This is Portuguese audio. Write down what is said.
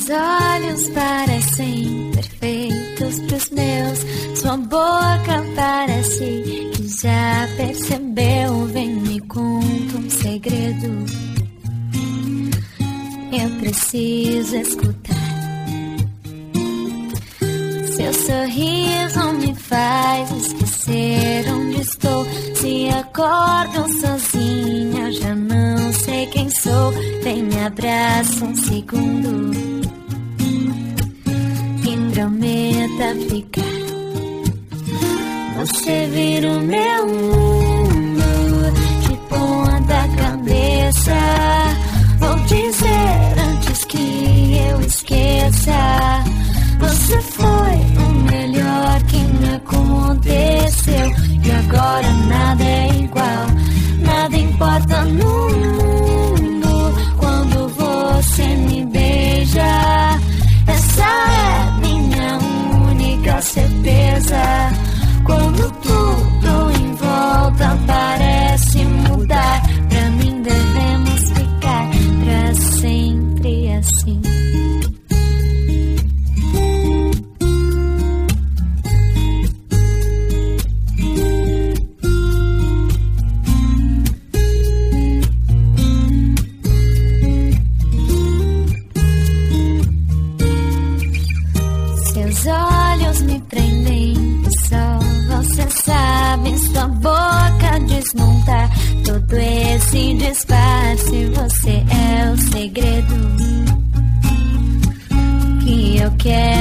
Seus olhos parecem perfeitos pros meus. Sua boca parece que já percebeu. Vem, me conta um segredo. Eu preciso escutar. Seu sorriso me faz esquecer onde estou. Se acordo sozinha, já não sei quem sou. Vem, me abraça um segundo e prometa ficar. Você vira o meu mundo de ponta cabeça. Vou dizer antes que eu esqueça. Você foi o melhor que me aconteceu. E agora nada é igual. Nada importa no mundo quando você me beija. Essa é minha única certeza. Quando tudo em volta parece mudar, pra mim devemos ficar pra sempre assim. Seus olhos me prendem no sol. Você sabe, sua boca desmontar todo esse disfarce. Você é o segredo que eu quero.